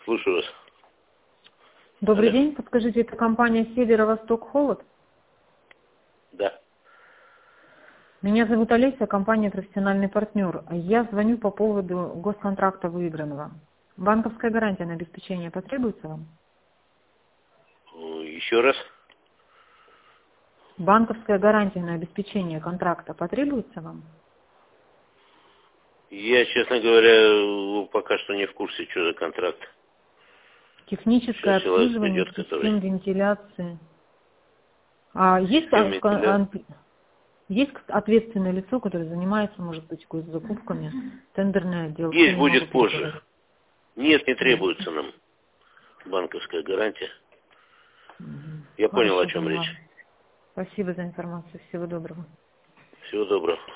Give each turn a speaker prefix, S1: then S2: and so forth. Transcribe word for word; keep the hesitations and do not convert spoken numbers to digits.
S1: Слушаю вас.
S2: Добрый
S1: Алло.
S2: день. Подскажите, это компания «Северо-Восток Холод»?
S1: Да.
S2: Меня зовут Олеся, компания «Профессиональный партнер». Я звоню по поводу госконтракта выигранного. Банковская гарантия на обеспечение потребуется вам?
S1: Еще раз.
S2: Банковская гарантия на обеспечение контракта потребуется вам?
S1: Я, честно говоря, пока что не в курсе, что за контракт.
S2: Техническое
S1: Сейчас человек
S2: обслуживание
S1: придет,
S2: систем
S1: который...
S2: вентиляции. А есть,
S1: Система
S2: а,
S1: вентиляции.
S2: а, есть ответственное лицо, которое занимается, может быть, закупками, тендерный отдел? С
S1: Есть,
S2: кем я могу
S1: будет позже.
S2: переговорить?
S1: Нет, не
S2: Есть.
S1: требуется нам банковская гарантия.
S2: Мгм.
S1: Я понял, о
S2: Хорошо,
S1: чем речь.
S2: поняла. Спасибо за информацию. Всего доброго.
S1: Всего доброго.